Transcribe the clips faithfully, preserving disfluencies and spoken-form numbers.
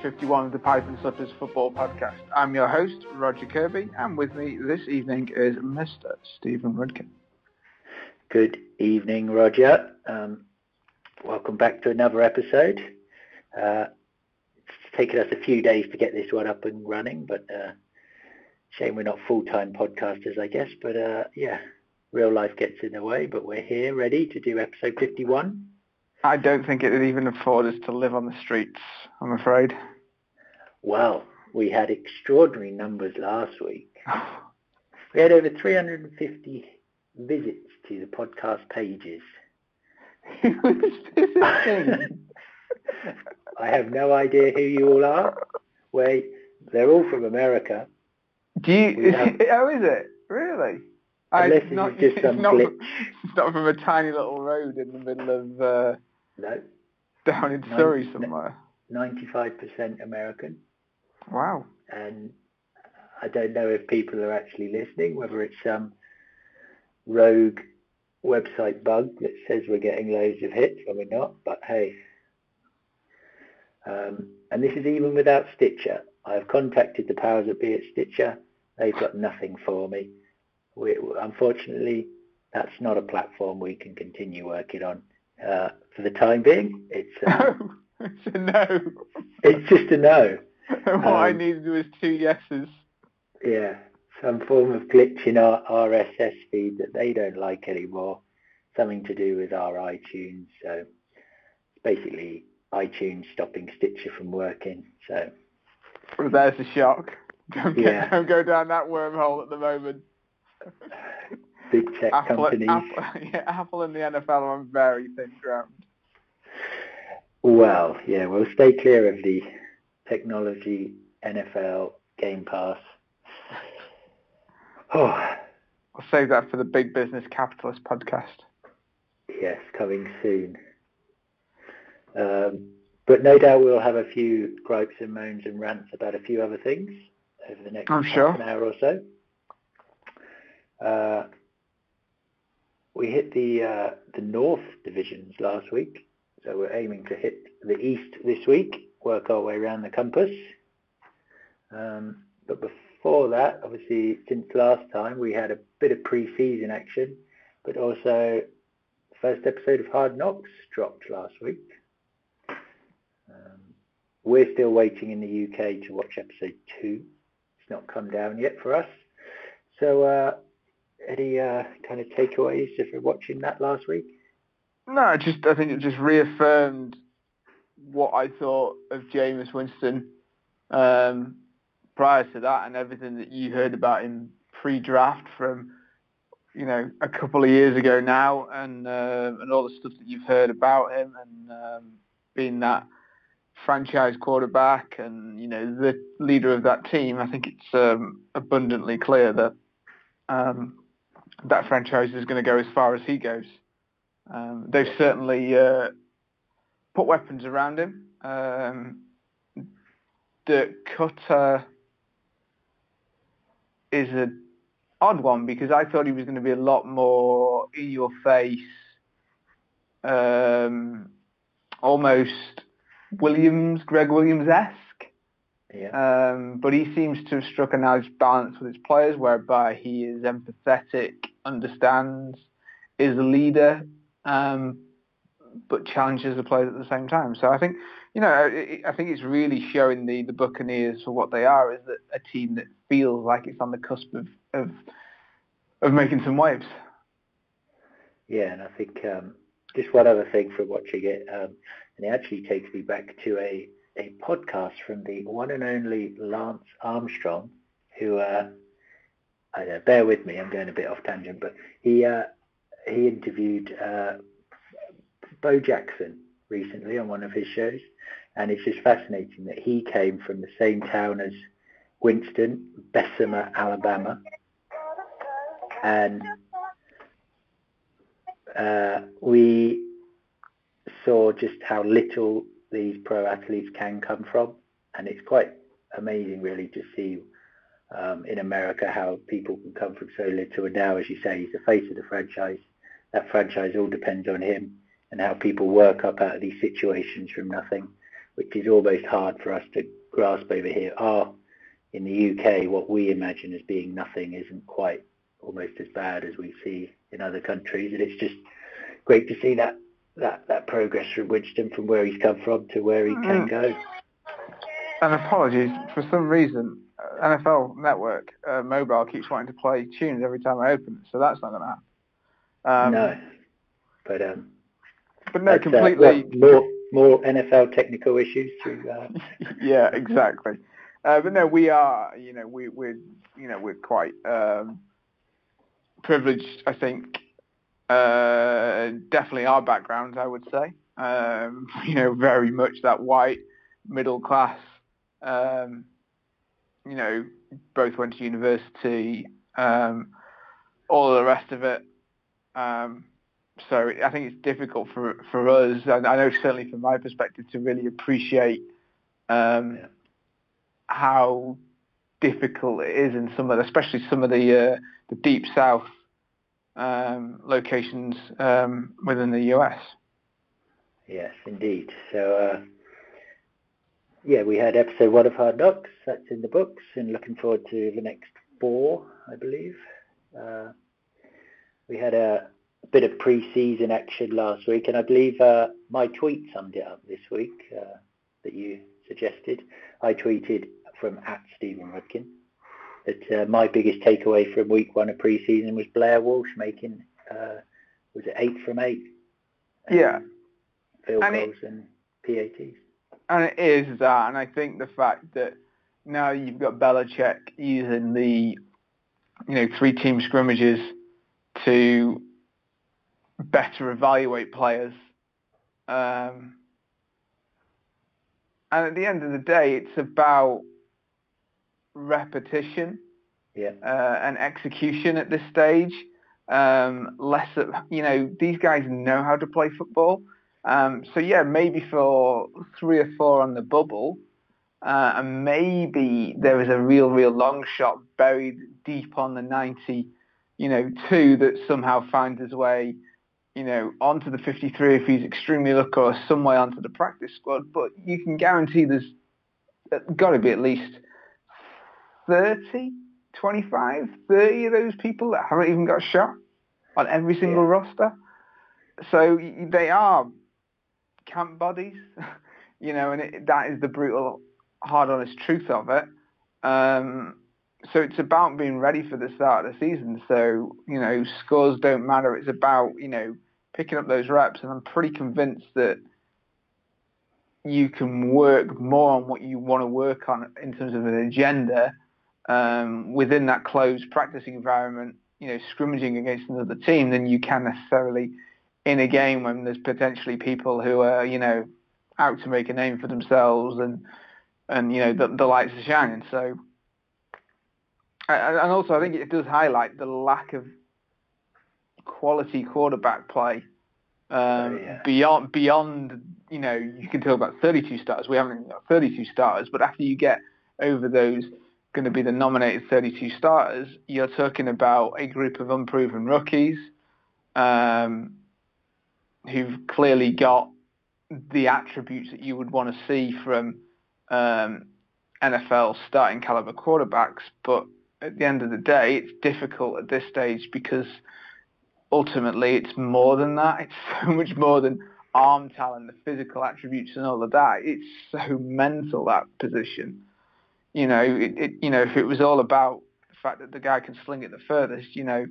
fifty-one of the Pipe and Slippers Football Podcast. I'm your host, Roger Kirby, and with me this evening is Mister Stephen Rudkin. Good evening, Roger. Um, welcome back to another episode. Uh, it's taken us a few days to get this one up and running, but uh, shame we're not full-time podcasters, I guess. But uh, yeah, real life gets in the way, but we're here ready to do episode fifty-one. I don't think it would even afford us to live on the streets, I'm afraid. Well, we had extraordinary numbers last week. We had over three hundred fifty visits to the podcast pages. Who is visiting? I have no idea who you all are. Wait, they're all from America. Do you? Have, oh, is it? Really? Unless I, not, it's just some it's not, glitch. It's not from a tiny little road in the middle of... Uh, no. Down in Nin- Surrey somewhere. ninety-five percent American. Wow. And I don't know if people are actually listening, whether it's some rogue website bug that says we're getting loads of hits when we're not, but hey. Um, and this is even without Stitcher. I've contacted the powers that be at Stitcher. They've got nothing for me. We, unfortunately, that's not a platform we can continue working on. Uh, for the time being, it's uh, no, it's a no. It's just a no. what um, I need to do is two yeses. Yeah, some form of glitch in our R S S feed that they don't like anymore. Something to do with our iTunes. So basically, iTunes stopping Stitcher from working. So well, there's a shock. Don't, get, yeah. don't go down that wormhole at the moment. Big tech Apple, companies. Apple, yeah, Apple and the N F L are on very thin ground. Well, yeah, we'll stay clear of the technology, N F L, Game Pass. Oh, I'll save that for the Big Business Capitalist podcast. Yes, coming soon. Um, but no doubt we'll have a few gripes and moans and rants about a few other things over the next I'm half sure. an hour or so. Uh, we hit the uh, the North divisions last week, so we're aiming to hit the East this week, work our way around the compass. Um, but before that, obviously, since last time, we had a bit of pre-season action, but also the first episode of Hard Knocks dropped last week. Um, we're still waiting in the U K to watch episode two. It's not come down yet for us. So, uh, any uh, kind of takeaways if you're watching that last week? No, just I think it just reaffirmed what I thought of Jameis Winston um, prior to that, and everything that you heard about him pre-draft from, you know, a couple of years ago now, and uh, and all the stuff that you've heard about him, and um, being that franchise quarterback and, you know, the leader of that team. I think it's um, abundantly clear that um, that franchise is going to go as far as he goes. Um, they've certainly uh, put weapons around him. Um, Dirk Cutter is an odd one because I thought he was going to be a lot more in your face, um, almost Williams, Greg Williams-esque. Yeah. Um, but he seems to have struck a nice balance with his players, whereby he is empathetic, understands, is a leader, um, but challenges the players at the same time. So I think, you know, I think it's really showing the, the Buccaneers for what they are, is that a team that feels like it's on the cusp of of, of making some waves. Yeah, and I think um, just one other thing from watching it, um, and it actually takes me back to a, a podcast from the one and only Lance Armstrong, who, uh, I know, bear with me, I'm going a bit off tangent, but he uh, he interviewed uh, Bo Jackson recently on one of his shows, and it's just fascinating that he came from the same town as Winston, Bessemer, Alabama, and uh, we saw just how little these pro athletes can come from, and it's quite amazing really to see um, in America how people can come from so little, and now, as you say, he's the face of the franchise. That franchise all depends on him, and how people work up out of these situations from nothing, which is almost hard for us to grasp over here. Our in the U K, what we imagine as being nothing isn't quite almost as bad as we see in other countries, and it's just great to see that that, that progress from Winston, from where he's come from to where he can go. And apologies, for some reason, N F L Network uh, mobile keeps wanting to play tunes every time I open it, so that's not going to happen. Um, no, but um, but no, completely. Uh, what, more more N F L technical issues to. Uh... yeah, exactly. Uh, but no, we are, you know, we, we're, you know, we're quite um, privileged, I think. Uh, definitely our backgrounds, I would say. Um, you know, very much that white middle class. Um, you know, both went to university, um, all of the rest of it. Um, so I think it's difficult for for us, and I know certainly from my perspective, to really appreciate um, yeah. how difficult it is in some of, the, especially some of the uh, the deep south um, locations um, within the U S. Yes, indeed. So, uh, yeah, we had episode one of Hard Knocks. That's in the books, and looking forward to the next four, I believe. Uh, we had a, a bit of pre-season action last week, and I believe uh, my tweet summed it up this week uh, that you suggested. I tweeted from at Stephen Rudkin that uh, my biggest takeaway from week one of pre-season was Blair Walsh making, uh, was it eight from eight? Um, yeah. Field and goals it, and P A Ts. And it is that, and I think the fact that now you've got Belichick using the, you know, three-team scrimmages to better evaluate players. Um, and at the end of the day, it's about repetition yeah. uh, and execution at this stage. Um, less, of, you know, these guys know how to play football. Um, so yeah, maybe for three or four on the bubble, uh, and maybe there is a real, real long shot buried deep on the ninety, you know, two that somehow finds his way, you know, onto the fifty-three if he's extremely lucky, or some way onto the practice squad. But you can guarantee there's got to be at least thirty, twenty-five, thirty of those people that haven't even got a shot on every single yeah. roster. So they are camp bodies, you know, and it, that is the brutal, hard, honest truth of it. Um, so it's about being ready for the start of the season. So, you know, scores don't matter. It's about, you know, picking up those reps. And I'm pretty convinced that you can work more on what you want to work on in terms of an agenda um, within that closed practicing environment, you know, scrimmaging against another team than you can necessarily in a game when there's potentially people who are, you know, out to make a name for themselves and, and you know, the, the lights are shining. So, and also I think it does highlight the lack of quality quarterback play um, oh, yeah. beyond, beyond, you know, you can talk about thirty-two starters. We haven't got thirty-two starters, but after you get over those going to be the nominated thirty-two starters, you're talking about a group of unproven rookies, um, who've clearly got the attributes that you would want to see from um, N F L starting caliber quarterbacks. But at the end of the day, it's difficult at this stage because ultimately it's more than that. It's so much more than arm talent, the physical attributes and all of that. It's so mental, that position. You know, it, it, you know, if it was all about the fact that the guy can sling it the furthest, you know,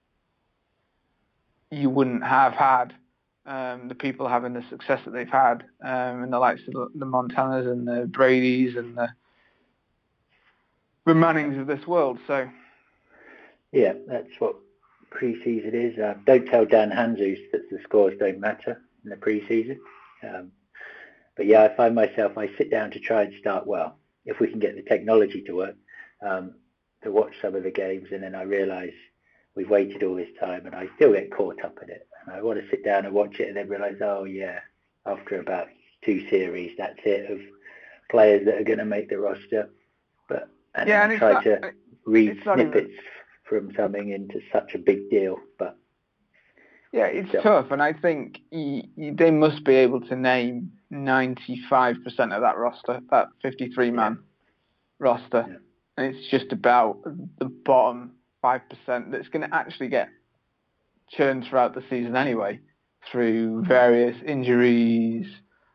you wouldn't have had Um, the people having the success that they've had, um, and the likes of the, the Montanas and the Bradys and the, the Mannings of this world. So, yeah, that's what pre-season is. Uh, don't tell Dan Hanzus that the scores don't matter in the pre-season. Um, but yeah, I find myself, I sit down to try and start, well, if we can get the technology to work, um, to watch some of the games, and then I realise we've waited all this time and I still get caught up in it. And I want to sit down and watch it and then realise, oh yeah, after about two series, that's it, of players that are going to make the roster. But and yeah, I and try not, to read snippets even... from something into such a big deal. But Yeah, it's So- tough, and I think y y they must be able to name ninety-five percent of that roster, that fifty-three man roster. Yeah. And it's just about the bottom five percent that's going to actually get churned throughout the season anyway, through various injuries,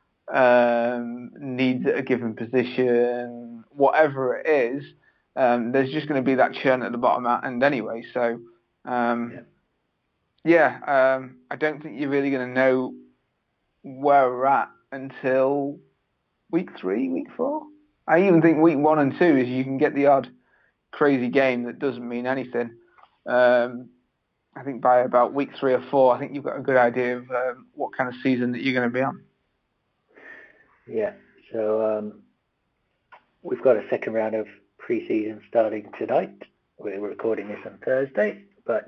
um, needs at a given position, whatever it is. Um, there's just going to be that churn at the bottom end anyway. So, um, yeah, yeah um, I don't think you're really going to know where we're at until week three, week four. I even think week one and two is you can get the odd crazy game that doesn't mean anything. Um, I think by about week three or four, I think you've got a good idea of um, what kind of season that you're going to be on. Yeah, so um, we've got a second round of pre-season starting tonight. We're recording this on Thursday, but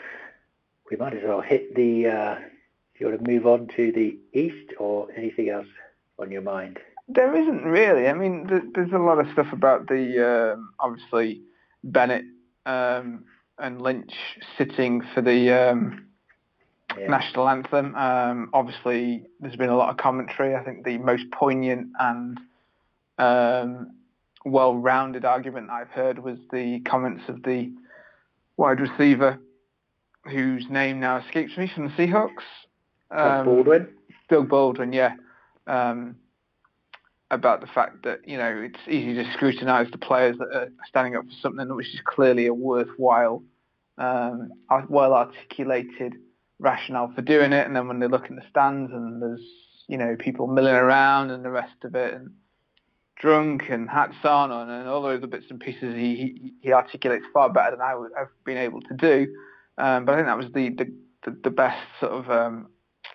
we might as well hit the, uh, if you want to move on to the East or anything else on your mind. There isn't really. I mean, th- there's a lot of stuff about the, um, obviously, Bennett um, and Lynch sitting for the um, yeah. national anthem. Um, obviously, there's been a lot of commentary. I think the most poignant and um, well-rounded argument I've heard was the comments of the wide receiver, whose name now escapes me, from the Seahawks. Um, Baldwin? Doug Baldwin, yeah. Um, about the fact that, you know, it's easy to scrutinise the players that are standing up for something which is clearly a worthwhile, um, well-articulated rationale for doing it, and then when they look in the stands and there's, you know, people milling around and the rest of it, and drunk and hats on and, and all those other bits and pieces, he, he, he articulates far better than I would have been able to do. Um, but I think that was the, the, the, the best sort of um,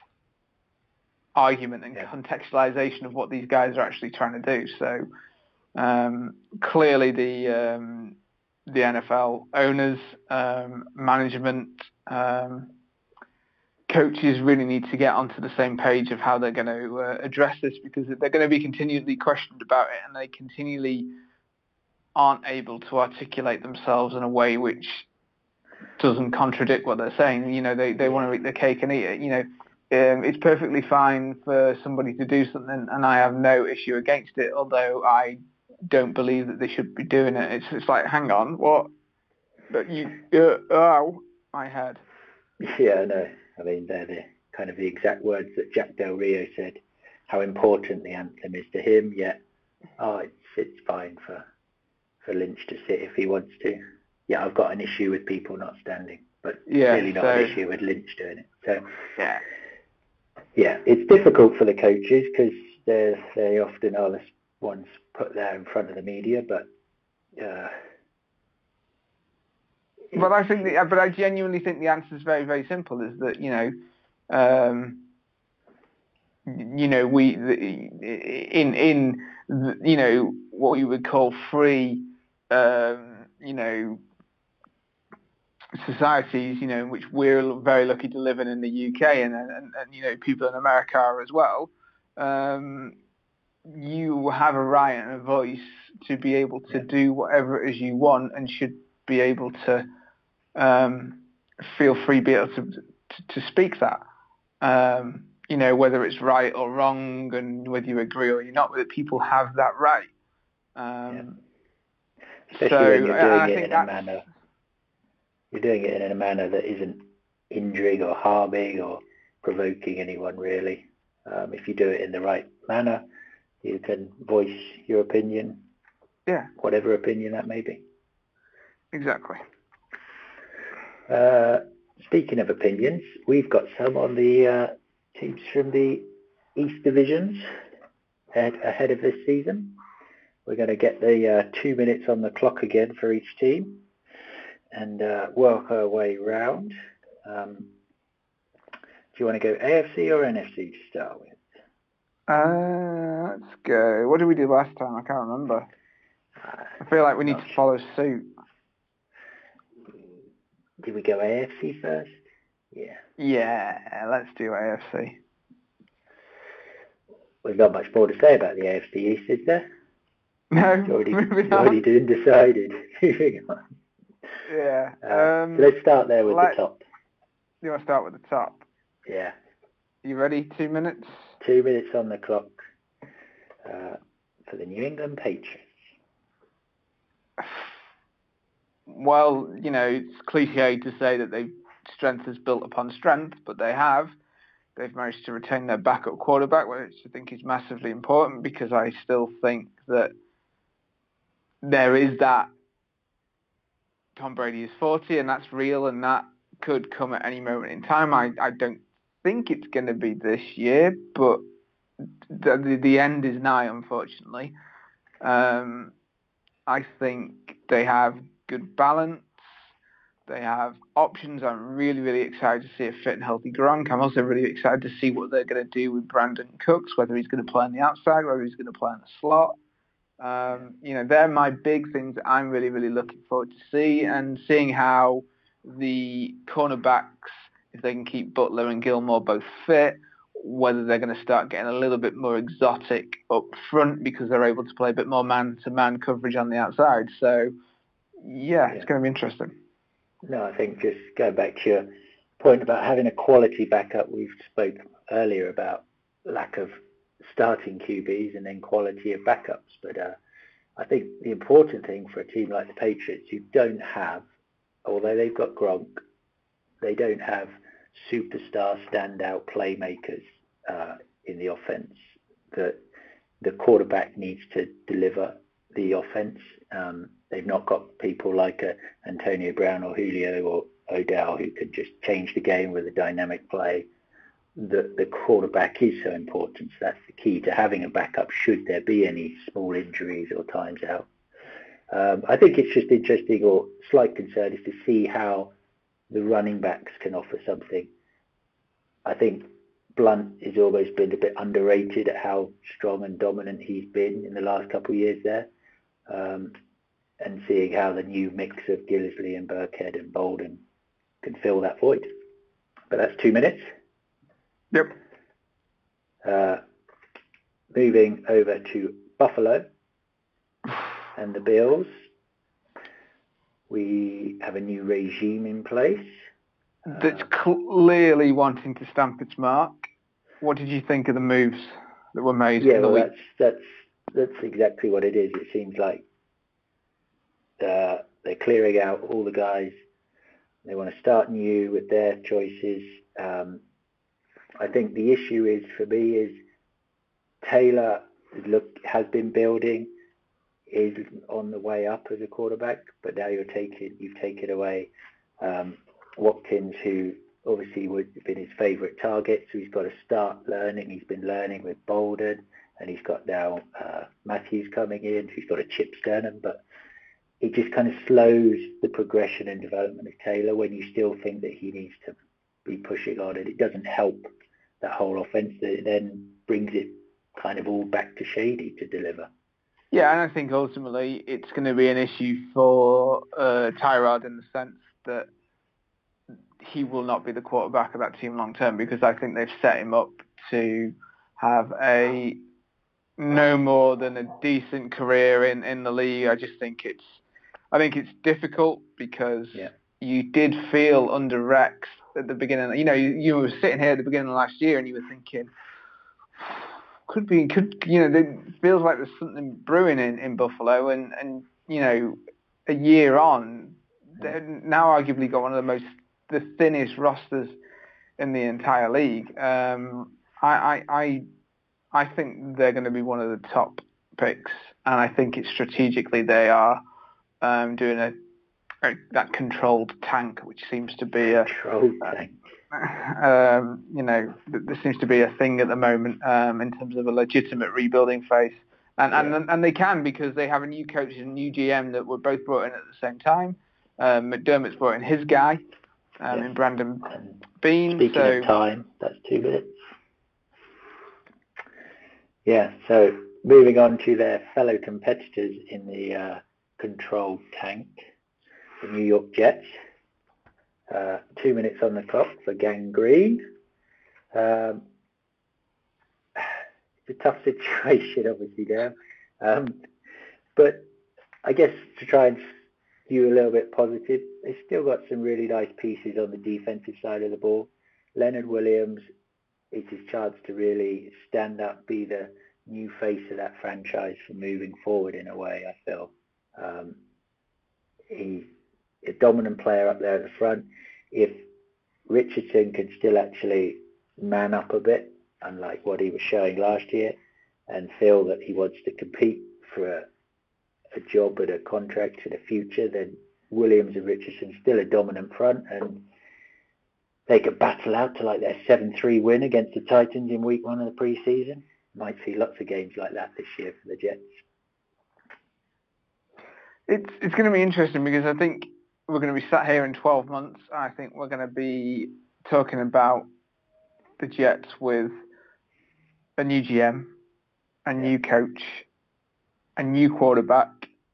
argument and yeah. contextualization of what these guys are actually trying to do. So um, clearly the um, the N F L owners, um, management, um, coaches really need to get onto the same page of how they're going to uh, address this, because they're going to be continually questioned about it, and they continually aren't able to articulate themselves in a way which doesn't contradict what they're saying. You know, they, they want to eat their cake and eat it. You know, um, it's perfectly fine for somebody to do something, and I have no issue against it, although I don't believe that they should be doing it. It's, it's like, hang on, what? But you, uh, oh, my head. Yeah, I know. I mean, they're the kind of the exact words that Jack Del Rio said, how important the anthem is to him, yet, oh, it's, it's fine for, for Lynch to sit if he wants to. Yeah, I've got an issue with people not standing, but yeah, really not so, an issue with Lynch doing it. So, yeah, yeah, it's difficult for the coaches because they they often are the ones put there in front of the media, but uh, But I think, the, but I genuinely think the answer is very, very simple. Is that, you know, um, you know, we in in you know what you would call free, um, you know, societies, you know, in which we're very lucky to live in in the U K, and and, and you know, people in America are as well. Um, you have a right and a voice to be able to yeah. do whatever it is you want, and should be able to. Um, feel free to be able to, to, to speak that, um, you know, whether it's right or wrong, and whether you agree or you're not with it, people have that right. Um, yeah. Especially so, when you're doing I it think in a manner, you're doing it in a manner that isn't injuring or harming or provoking anyone really. Um, if you do it in the right manner, you can voice your opinion, yeah, whatever opinion that may be. Exactly. Uh, speaking of opinions, we've got some on the uh, teams from the East Divisions ahead, ahead of this season. We're going to get the uh, two minutes on the clock again for each team and uh, work our way round. Um, do you want to go A F C or N F C to start with? Uh, let's go. What did we do last time? I can't remember. Uh, I feel like we need to sure. follow suit. Did we go A F C first? Yeah. Yeah, let's do A F C. There's not much more to say about the A F C East, is there? No, it's already, moving it's already been decided. Moving on. Yeah. Uh, um, so let's start there with let, the top. You want to start with the top? Yeah. You ready? Two minutes? Two minutes on the clock uh, for the New England Patriots. Well, you know, it's cliche to say that they strength is built upon strength, but they have. They've managed to retain their backup quarterback, which I think is massively important because I still think that there is that Tom Brady is forty and that's real and that could come at any moment in time. I, I don't think it's going to be this year, but the, the, the end is nigh, unfortunately. Um, I think they have good balance. They have options. I'm really, really excited to see a fit and healthy Gronk. I'm also really excited to see what they're going to do with Brandon Cooks, whether he's going to play on the outside, whether he's going to play in the slot. Um, you know, they're my big things that I'm really, really looking forward to see, and seeing how the cornerbacks, if they can keep Butler and Gilmore both fit, whether they're going to start getting a little bit more exotic up front because they're able to play a bit more man-to-man coverage on the outside. So, yeah, yeah. It's going to be interesting. No, I think just going back to your point about having a quality backup, we've spoke earlier about lack of starting Q Bs and then quality of backups. But uh, I think the important thing for a team like the Patriots, you don't have, although they've got Gronk, they don't have superstar standout playmakers uh, in the offense that the quarterback needs to deliver the offense. Um, they've not got people like uh, Antonio Brown or Julio or Odell who can just change the game with a dynamic play. The, the quarterback is so important. So that's the key to having a backup should there be any small injuries or times out. Um, I think it's just interesting, or slight concern, is to see how the running backs can offer something. I think Blunt has always been a bit underrated at how strong and dominant he's been in the last couple of years there. Um, and seeing how the new mix of Gillislee and Burkhead and Bolden can fill that void. But that's two minutes. Yep. Uh, moving over to Buffalo and the Bills. We have a new regime in place. That's clearly wanting to stamp its mark. What did you think of the moves that were made? Yeah, in the well, week? that's that's that's exactly what it is. It seems like uh, they're clearing out all the guys. They want to start new with their choices. Um, I think the issue is for me is Taylor look has been building, is on the way up as a quarterback, but now you're taking you've taken away um, Watkins, who obviously would have been his favourite target, so he's got to start learning. He's been learning with Bolden, and he's got now uh, Matthews coming in, who's got a chip sternum, but it just kind of slows the progression and development of Taylor when you still think that he needs to be pushing on it. It doesn't help that whole offence. It then brings it kind of all back to Shady to deliver. Yeah, and I think ultimately it's going to be an issue for uh, Tyrod in the sense that he will not be the quarterback of that team long term, because I think they've set him up to have a no more than a decent career in, in the league. I just think it's I think it's difficult because yeah. you did feel under Rex at the beginning. You know, you, you were sitting here at the beginning of last year and you were thinking, could be, could you know, it feels like there's something brewing in, in Buffalo, and, and you know, a year on, they're now arguably got one of the most the thinnest rosters in the entire league. Um, I, I I I think they're going to be one of the top picks, and I think it's strategically they are um, doing a, a that controlled tank, which seems to be a controlled tank. Um, you know, there seems to be a thing at the moment um, in terms of a legitimate rebuilding phase, and and yeah. and they can, because they have a new coach and a new G M that were both brought in at the same time. Um, McDermott's brought in his guy um, yeah. in Brandon and Beane. Speaking so, of time, that's two minutes. Yeah. So moving on to their fellow competitors in the uh, controlled tank, the New York Jets. Uh, two minutes on the clock for Gang Green. Um, it's a tough situation, obviously, there. Um, but I guess to try and skew a little bit positive. They've still got some really nice pieces on the defensive side of the ball. Leonard Williams, it's his chance to really stand up, be the new face of that franchise for moving forward in a way, I feel. Um, he's a dominant player up there at the front. If Richardson can still actually man up a bit, unlike what he was showing last year, and feel that he wants to compete for a, a job and a contract for the future, then Williams and Richardson still a dominant front, and they could battle out to like their seven three win against the Titans in week one of the preseason. Might see lots of games like that this year for the Jets. It's it's going to be interesting because I think we're going to be sat here in twelve months. I think we're going to be talking about the Jets with a new G M, a new coach, a new quarterback,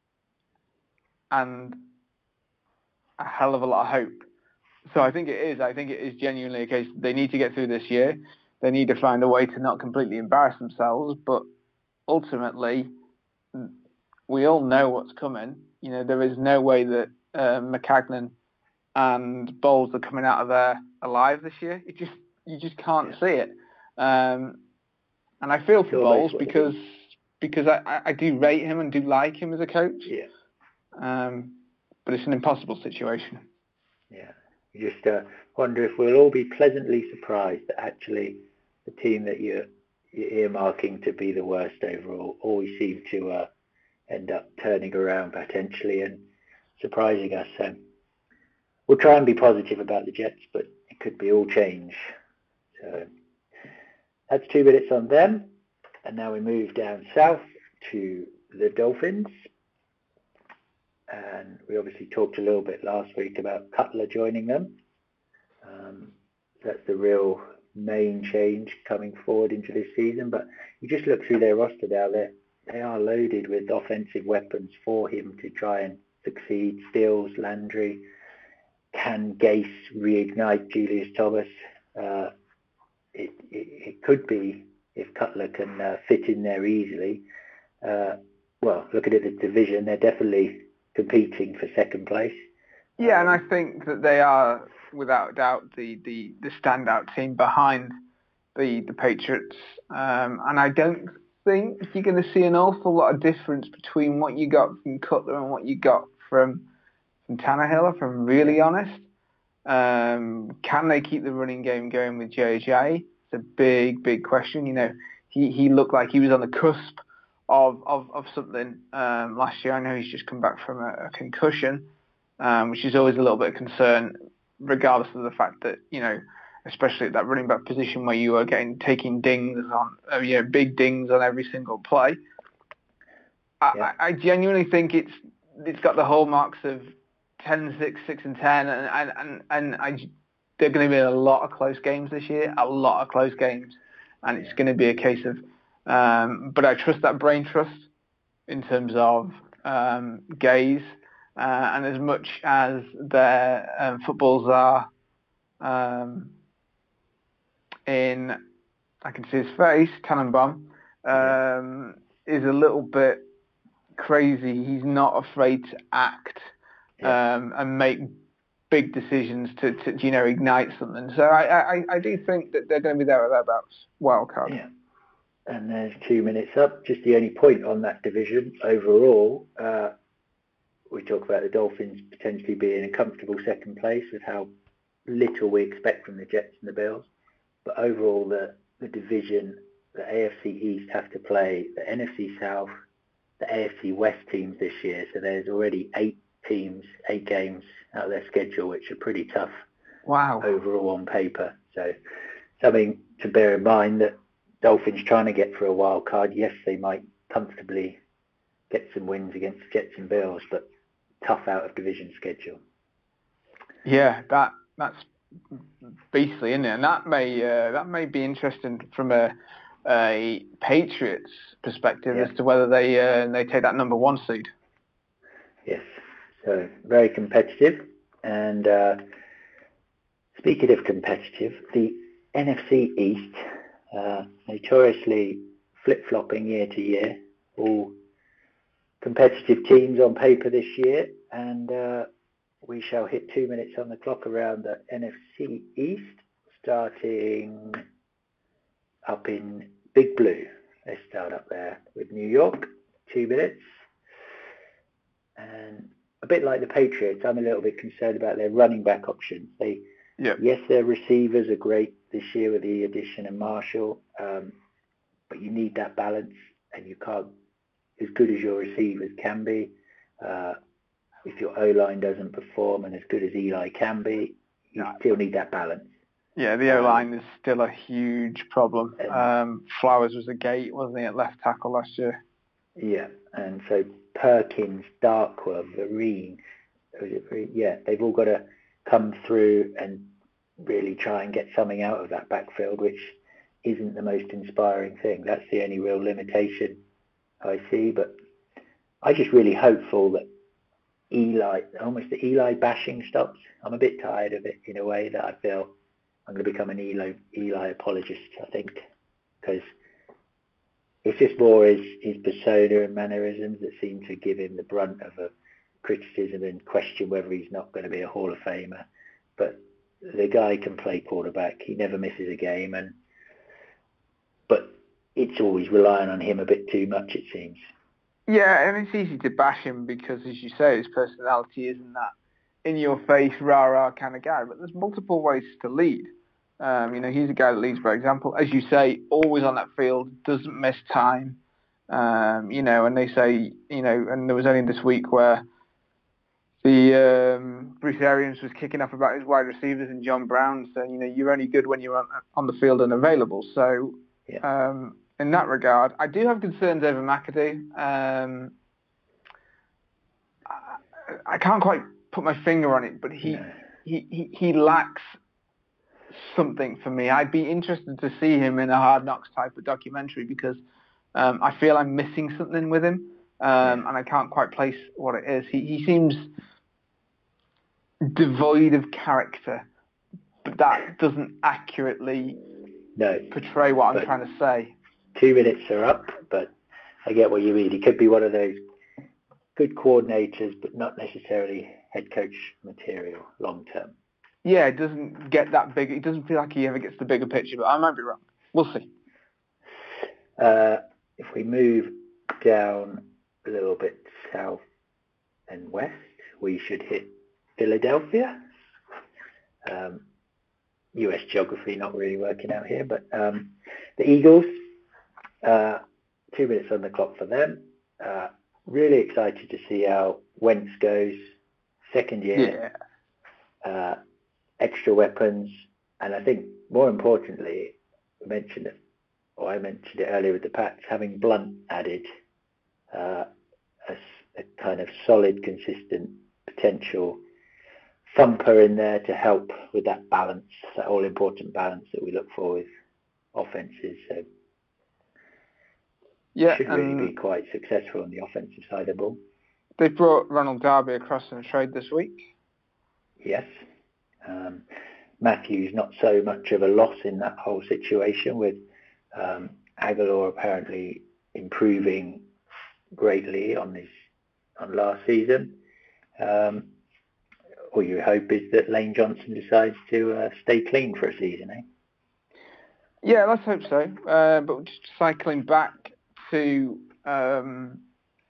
and a hell of a lot of hope. So I think it is. I think it is genuinely a case they need to get through this year. They need to find a way to not completely embarrass themselves, but ultimately, we all know what's coming. You know, there is no way that uh, McCagnon and Bowles are coming out of there alive this year. It just you just can't yeah. see it. Um, and I feel for Bowles because because I, I do rate him and do like him as a coach. Yeah. Um, but it's an impossible situation. Yeah. You just uh, wonder if we'll all be pleasantly surprised that actually the team that you're, you're earmarking to be the worst overall always seem to uh, end up turning around potentially and surprising us. So we'll try and be positive about the Jets, but it could be all change. So that's two minutes on them. And now we move down south to the Dolphins. And we obviously talked a little bit last week about Cutler joining them. Um, that's the real main change coming forward into this season. But you just look through their roster now, they are loaded with offensive weapons for him to try and succeed. Stills, Landry, can Gase reignite Julius Thomas? Uh, it, it, it could be, if Cutler can uh, fit in there easily. Uh, well, looking at the division, they're definitely competing for second place. Yeah, um, and I think that they are, without doubt, the, the, the standout team behind the the Patriots. Um, and I don't think you're going to see an awful lot of difference between what you got from Cutler and what you got from, from Tannehill, if I'm really honest. Um, can they keep the running game going with J J? It's a big, big question. You know, he, he looked like he was on the cusp of of, of something um, last year. I know he's just come back from a, a concussion, um, which is always a little bit of concern, regardless of the fact that, you know, especially at that running back position where you are getting taking dings on, uh, you know, big dings on every single play. I, yeah. I, I genuinely think it's it's got the hallmarks of ten six, six and ten, and and and, and I, there are going to be a lot of close games this year, a lot of close games, and it's going to be a case of. Um, but I trust that brain trust in terms of um, Gaze, uh, and as much as their um, footballs are um, in, I can see his face, Tannenbaum, um, is a little bit crazy. He's not afraid to act yeah. um, and make big decisions to, to, you know, ignite something. So I, I, I do think that they're going to be there or thereabouts, wild card. Yeah. And there's two minutes up. Just the only point on that division overall, uh, we talk about the Dolphins potentially being a comfortable second place with how little we expect from the Jets and the Bills. But overall, the, the division, the A F C East have to play the N F C South, the A F C West teams this year. So there's already eight teams, eight games out of their schedule, which are pretty tough. Wow. Overall on paper. So something to bear in mind that Dolphins trying to get for a wild card. Yes, they might comfortably get some wins against Jets and Bills, but tough out of division schedule. Yeah, that that's beastly, isn't it? And that may uh, that may be interesting from a, a Patriots perspective yeah. as to whether they uh, they take that number one seed. Yes, so very competitive. And uh, speaking of competitive, the N F C East. Uh, notoriously flip-flopping year to year, all competitive teams on paper this year. and uh, we shall hit two minutes on the clock around the N F C East, starting up in Big Blue. Let's start up there with New York, two minutes. And a bit like the Patriots, I'm a little bit concerned about their running back options. They, yep. Yes, their receivers are great this year with the addition of Marshall, um, but you need that balance, and you can't, as good as your receivers can be, uh, if your O-line doesn't perform, and as good as Eli can be, you yeah. still need that balance. Yeah, the O-line um, is still a huge problem. Um, Flowers was a gate, wasn't he, at left tackle last year? Yeah, and so Perkins, Darkwa, Vereen, yeah, they've all got to come through and really try and get something out of that backfield, which isn't the most inspiring thing. That's the only real limitation I see, but I'm just really hopeful that Eli, almost the Eli bashing stops. I'm a bit tired of it in a way that I feel I'm going to become an Eli, Eli apologist, I think, because it's just more his, his persona and mannerisms that seem to give him the brunt of a criticism and question whether he's not going to be a Hall of Famer. But the guy can play quarterback. He never misses a game, and but it's always relying on him a bit too much, it seems. Yeah, and it's easy to bash him because, as you say, his personality isn't that in-your-face, rah-rah kind of guy. But there's multiple ways to lead. Um, you know, he's a guy that leads by example. As you say, always on that field, doesn't miss time. Um, you know, and they say, you know, and there was only this week where the um, Bruce Arians was kicking off about his wide receivers and John Brown saying, you know, you're only good when you're on, on the field and available. So, yeah. um, in that regard, I do have concerns over McAdoo. Um, I, I can't quite put my finger on it, but he, no. he, he, he lacks something for me. I'd be interested to see him in a Hard Knocks type of documentary because um, I feel I'm missing something with him, um, yeah. and I can't quite place what it is. He, he seems devoid of character, but that doesn't accurately no, portray what I'm trying to say. Two minutes are up, but I get what you mean. He could be one of those good coordinators, but not necessarily head coach material long term. Yeah, it doesn't get that big. It doesn't feel like he ever gets the bigger picture, but I might be wrong. We'll see. Uh, if we move down a little bit south and west, we should hit Philadelphia. Um, U S geography not really working out here, but um, the Eagles, uh, two minutes on the clock for them. Uh, really excited to see how Wentz goes. Second year. Yeah. Uh, extra weapons, and I think more importantly, we mentioned it, or I mentioned it earlier with the Pats, having Blunt added, uh, a, a kind of solid, consistent potential thumper in there to help with that balance, that all-important balance that we look for with offences. So yeah, should really be quite successful on the offensive side of the ball. They brought Ronald Darby across in a trade this week. Yes. Um, Matthews not so much of a loss in that whole situation, with um, Aguilar apparently improving greatly on this on last season. Um, all you hope is that Lane Johnson decides to uh, stay clean for a season, eh? Yeah, let's hope so. Uh, but just cycling back to um,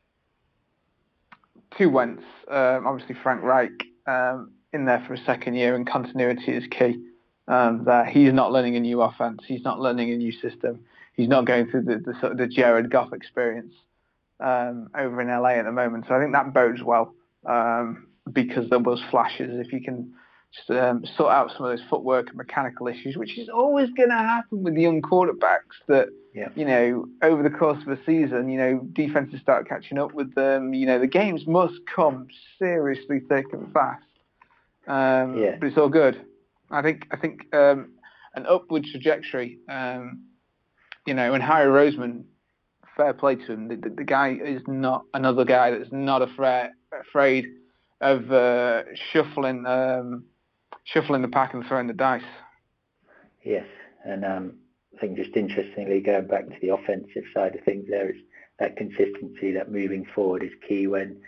to Wentz, um, obviously Frank Reich. Um, in there for a second year, and continuity is key. Um, that he's not learning a new offense, he's not learning a new system, he's not going through the, the sort of the Jared Goff experience um, over in L A at the moment. So I think that bodes well um, because there was flashes. If you can just um, sort out some of those footwork and mechanical issues, which is always going to happen with young quarterbacks, that yeah. you know over the course of a season, you know defenses start catching up with them. You know the games must come seriously thick and fast. Um, yeah. But it's all good. I think I think um, an upward trajectory. Um, you know, and Harry Roseman, fair play to him. The, the, the guy is not another guy that's not afraid afraid of uh, shuffling um, shuffling the pack and throwing the dice. Yes, and um, I think just interestingly, going back to the offensive side of things, there is that consistency, that moving forward is key when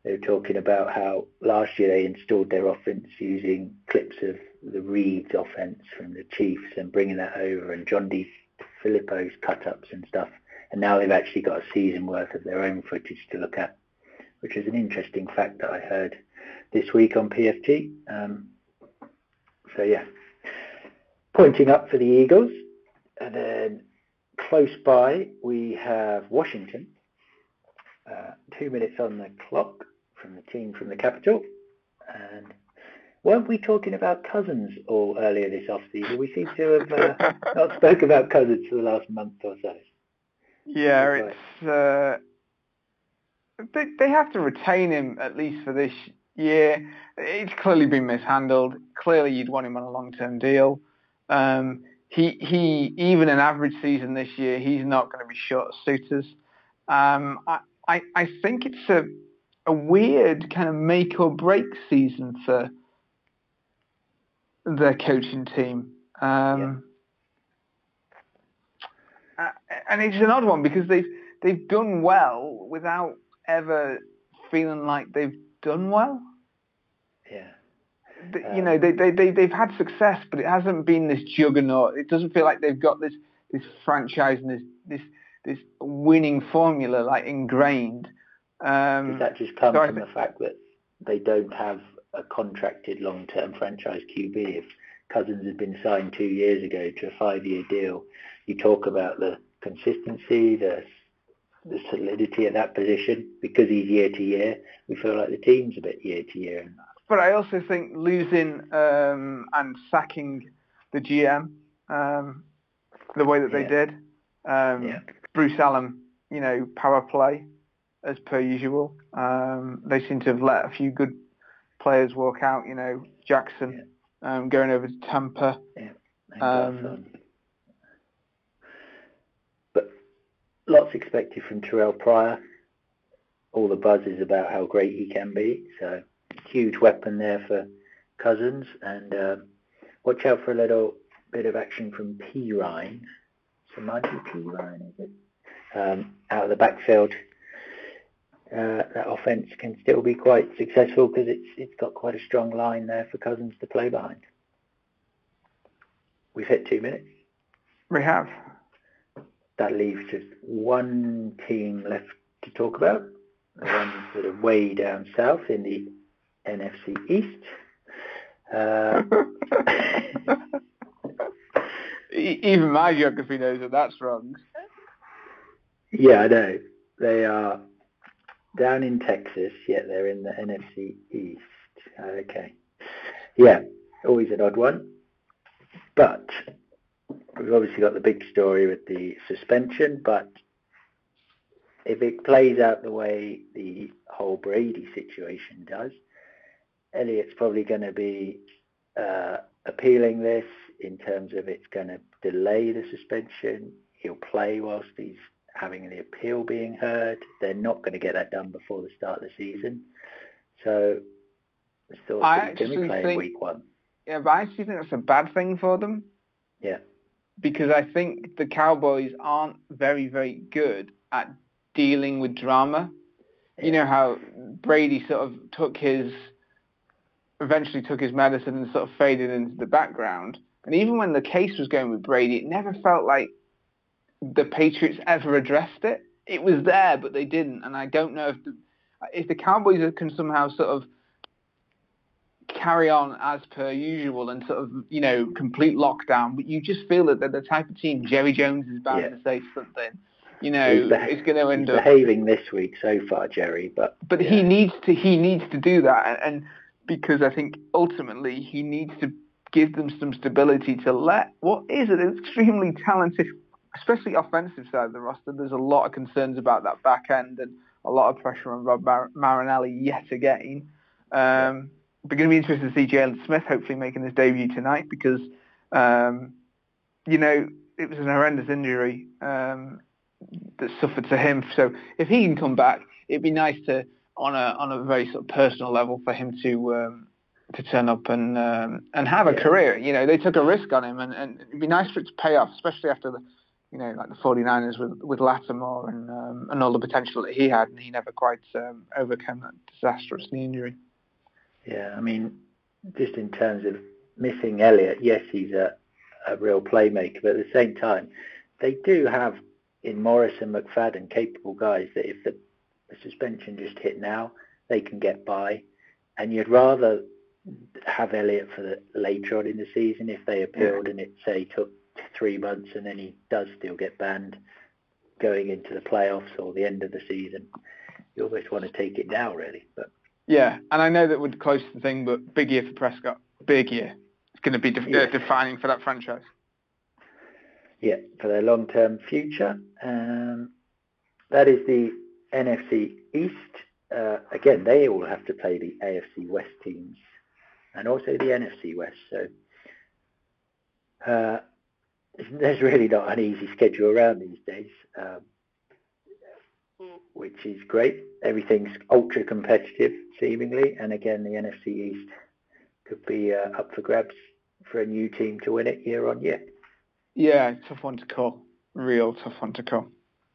They were talking about how last year they installed their offense using clips of the Reeves offense from the Chiefs and bringing that over, and John D. Filippo's cut-ups and stuff. And now they've actually got a season worth of their own footage to look at, which is an interesting fact that I heard this week on P F G. Um, so yeah, pointing up for the Eagles. And then close by we have Washington. Uh, two minutes on the clock from the team from the capital. And weren't we talking about Cousins all earlier this off-season? We seem to have uh, not spoke about Cousins for the last month or so. Yeah, it's uh, they, they have to retain him at least for this year. It's clearly been mishandled. Clearly you'd want him on a long-term deal. Um, he, he even an average season this year, he's not going to be short of suitors. Um, I, I, I think it's a, a weird kind of make or break season for their coaching team. Um, yeah. uh, and it's an odd one because they've they've done well without ever feeling like they've done well. Yeah. The, um, you know, they, they, they, they've had success, but it hasn't been this juggernaut. It doesn't feel like they've got this, this franchise and this, this, this winning formula like ingrained. Um, Does that just come so from th- the fact that they don't have a contracted long-term franchise Q B? If Cousins had been signed two years ago to a five-year deal, you talk about the consistency, the the solidity at that position. Because he's year to year, we feel like the team's a bit year to year. But I also think losing um, and sacking the G M um, the way that they yeah. did, um, yeah. Bruce Allen, you know, power play as per usual. Um, they seem to have let a few good players walk out. You know, Jackson yeah. um, going over to Tampa. Yeah. Um, but lots expected from Terrell Pryor. All the buzz is about how great he can be. So huge weapon there for Cousins. And um, watch out for a little bit of action from P. Ryan. Samaji P. Ryan, is it? Um, out of the backfield. Uh, that offense can still be quite successful because it's it's got quite a strong line there for Cousins to play behind. We've hit two minutes. We have. That leaves just one team left to talk about. The one sort of way down south in the N F C East. Uh, Even my geography knows that that's wrong. Yeah, I know. They are down in Texas, yet they're in the N F C East. Okay. Yeah, always an odd one. But we've obviously got the big story with the suspension, but if it plays out the way the whole Brady situation does, Elliott's probably going to be uh, appealing this in terms of it's going to delay the suspension. He'll play whilst he's having the appeal being heard. They're not going to get that done before the start of the season. So I thought I he's going to be playing think, week one. Yeah, but I actually think that's a bad thing for them. Yeah. Because I think the Cowboys aren't very, very good at dealing with drama. Yeah. You know how Brady sort of took his, eventually took his medicine and sort of faded into the background. And even when the case was going with Brady, it never felt like the Patriots ever addressed it. It was there, but they didn't. And I don't know if the, if the Cowboys can somehow sort of carry on as per usual and sort of, you know, complete lockdown, but you just feel that they're the type of team, Jerry Jones is bound yeah. to say something, you know, beha- it's going to end he's up behaving this week so far, Jerry, but but yeah. he needs to he needs to do that, and because I think ultimately he needs to give them some stability to let what is an extremely talented, especially offensive side of the roster. There's a lot of concerns about that back end and a lot of pressure on Rob Mar- Marinelli yet again. Um, yeah. We're going to be interested to see Jalen Smith hopefully making his debut tonight because, um, you know, it was an horrendous injury um, that suffered to him. So if he can come back, it'd be nice to, on a on a very sort of personal level, for him to um, to turn up and um, and have a yeah. career. You know, they took a risk on him, and, and it'd be nice for it to pay off, especially after the you know, like the 49ers with with Lattimore and um, and all the potential that he had, and he never quite um, overcame that disastrous knee injury. Yeah, I mean, just in terms of missing Elliott, yes, he's a, a real playmaker, but at the same time, they do have in Morris and McFadden capable guys that if the, the suspension just hit now, they can get by. And you'd rather have Elliott for the later on in the season if they appealed yeah. and it, say, took three months and then he does still get banned going into the playoffs or the end of the season. You almost want to take it now, really. But yeah, and I know that we're close to the thing, but big year for Prescott. Big year. It's going to be de- yeah. uh, defining for that franchise. Yeah, for their long-term future. Um, that is the N F C East. Uh, again, they all have to play the A F C West teams and also the N F C West. So uh, there's really not an easy schedule around these days, um, which is great. Everything's ultra competitive, seemingly. And again, the N F C East could be uh, up for grabs for a new team to win it year on year. Yeah, tough one to call. Real tough one to call.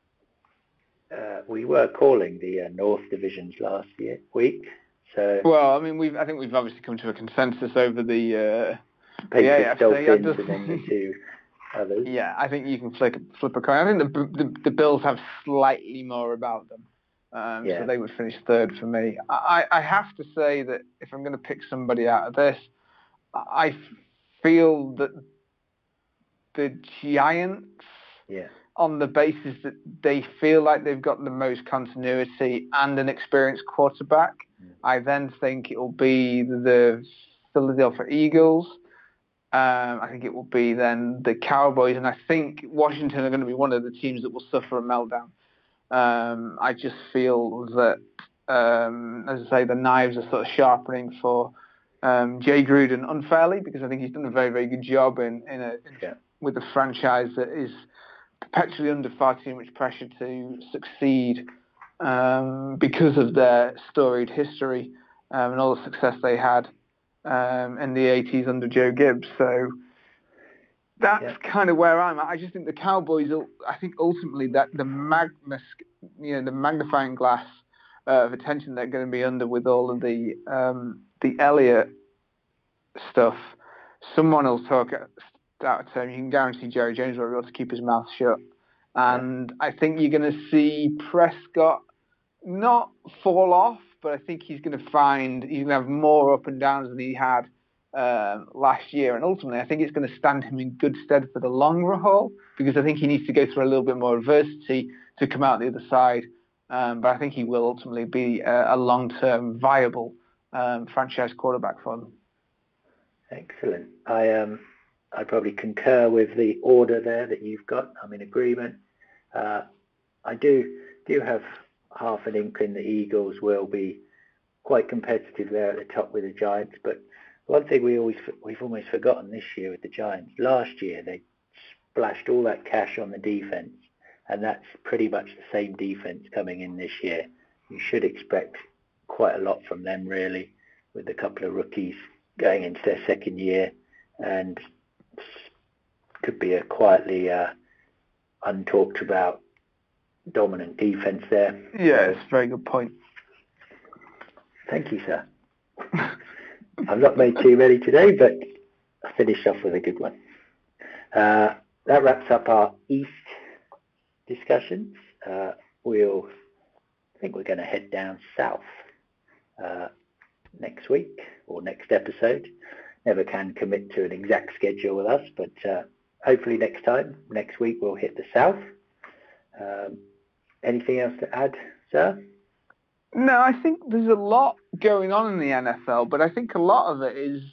Uh, we were calling the uh, North divisions last year, week. So well, I mean, we've I think we've obviously come to a consensus over the uh, Patriots, Dolphins, and then the two others. Yeah, I think you can flip flip a coin. I think the the, the Bills have slightly more about them, um, yeah. so they would finish third for me. I, I have to say that if I'm going to pick somebody out of this, I feel that the Giants, yeah. on the basis that they feel like they've got the most continuity and an experienced quarterback, mm. I then think it will be the Philadelphia Eagles. Um, I think it will be then the Cowboys, and I think Washington are going to be one of the teams that will suffer a meltdown. Um, I just feel that, um, as I say, the knives are sort of sharpening for um, Jay Gruden unfairly, because I think he's done a very, very good job in, in, a, in yeah. with a franchise that is perpetually under far too much pressure to succeed um, because of their storied history um, and all the success they had um, in the eighties under Joe Gibbs. So that's yeah. kind of where I'm at. I just think the Cowboys, I think ultimately that the magmas, you know, the magnifying glass uh, of attention they're going to be under with all of the um, the Elliott stuff, someone will talk out of term. You can guarantee Jerry Jones will be able to keep his mouth shut. And yeah. I think you're going to see Prescott not fall off, but I think he's going to find he's going to have more up and downs than he had um, last year. And ultimately, I think it's going to stand him in good stead for the long haul, because I think he needs to go through a little bit more adversity to come out the other side. Um, but I think he will ultimately be a, a long-term viable um, franchise quarterback for them. Excellent. I um. I probably concur with the order there that you've got. I'm in agreement. Uh, I do do have half an inkling the Eagles will be quite competitive there at the top with the Giants. But one thing we always we've almost forgotten this year with the Giants. Last year they splashed all that cash on the defense, and that's pretty much the same defense coming in this year. You should expect quite a lot from them, really, with a couple of rookies going into their second year, and could be a quietly uh, untalked about dominant defense there. Yeah, it's a very good point. Thank you, sir. I've not made too many today, but I finished off with a good one. Uh, that wraps up our East discussions. Uh, we'll, I think we're going to head down south uh, next week or next episode. Never can commit to an exact schedule with us, but uh, hopefully next time, next week, we'll hit the south. Um, anything else to add, sir? No, I think there's a lot going on in the N F L, but I think a lot of it is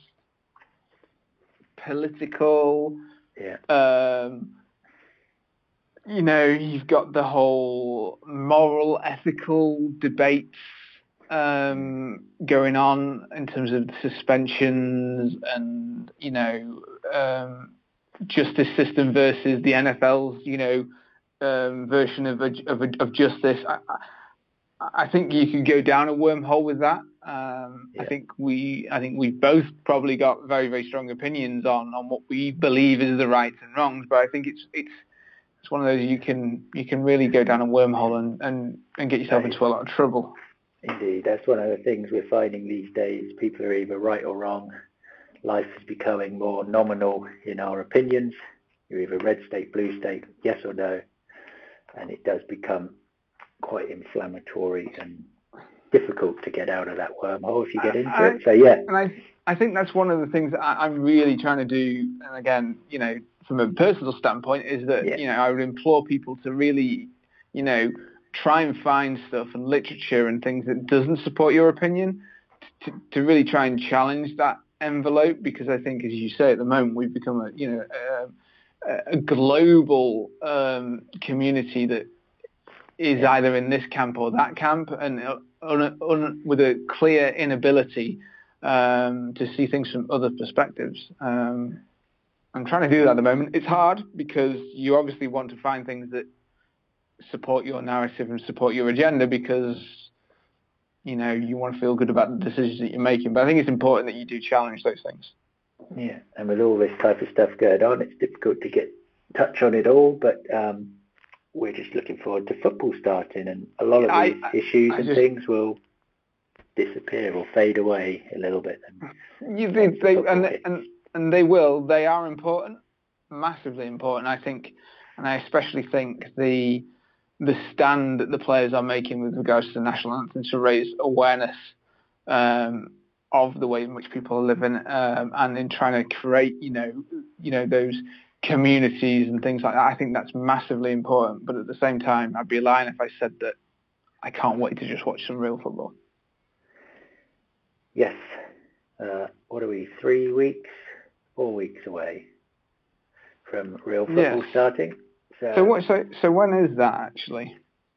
political. Yeah. Um, you know, you've got the whole moral, ethical debates um, going on in terms of suspensions and, you know, um, justice system versus the N F L's, you know, um, version of a, of, a, of justice. I, I think you could go down a wormhole with that. Um, yeah. I think we, I think we've both probably got very, very strong opinions on, on what we believe is the rights and wrongs. But I think it's it's it's one of those you can you can really go down a wormhole and, and, and get yourself into a lot of trouble. Indeed, that's one of the things we're finding these days. People are either right or wrong. Life is becoming more nominal in our opinions. You're either red state, blue state, yes or no, and it does become quite inflammatory and difficult to get out of that wormhole if you get into I, it. So yeah, and I I think that's one of the things that I, I'm really trying to do. And again, you know, from a personal standpoint, is that yeah. you know I would implore people to really, you know, try and find stuff and literature and things that doesn't support your opinion, to, to really try and challenge that envelope, because I think, as you say, at the moment we've become a you know a, a global um, community that is yeah. either in this camp or that camp, and un, un, with a clear inability um, to see things from other perspectives. Um, I'm trying to do that at the moment. It's hard because you obviously want to find things that support your narrative and support your agenda, because you know you want to feel good about the decisions that you're making. But I think it's important that you do challenge those things. Yeah, and with all this type of stuff going on, it's difficult to get touch on it all. But um, we're just looking forward to football starting, and a lot of these I, issues I, I and just, things will disappear or fade away a little bit. And you think they and, and and they will. They are important, massively important. I think, and I especially think the the stand that the players are making with regards to the national anthem to raise awareness um, of the way in which people are living, um, and in trying to create, you know, you know, those communities and things like that. I think that's massively important. But at the same time, I'd be lying if I said that I can't wait to just watch some real football. Yes. Uh, what are we? Three weeks, four weeks away from real football yes. starting. So, so what? So, so when is that actually?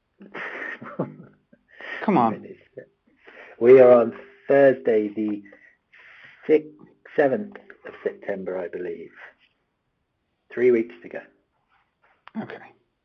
Come on. We are on Thursday, the sixth, seventh of September, I believe. Three weeks to go. Okay.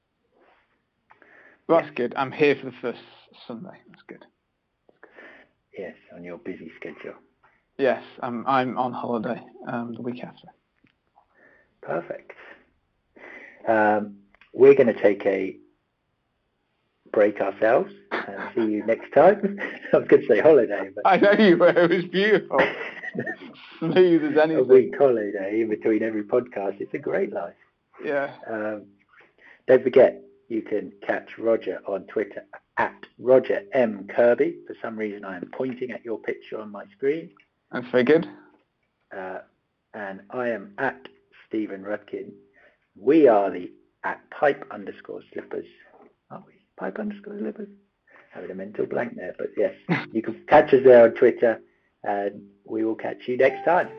Well, that's good. I'm here for the first Sunday. That's good. Yes, on your busy schedule. Yes, I'm I'm on holiday um, the week after. Perfect. Um, we're going to take a break ourselves and see you next time. I was going to say holiday, but I know you were. It was beautiful. Smooth as anything. A week holiday in between every podcast. It's a great life. Yeah. Um, don't forget, you can catch Roger on Twitter at Roger M Kirby. For some reason, I am pointing at your picture on my screen. I figured. Uh, and I am at Stephen Rudkin. We are the at pipe underscore slippers. Aren't we? Pipe underscore slippers? Having a mental blank there, but yes, you can catch us there on Twitter, and we will catch you next time.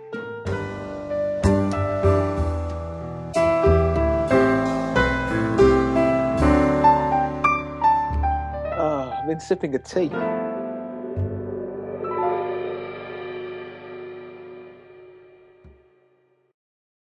Oh, I've been sipping a tea.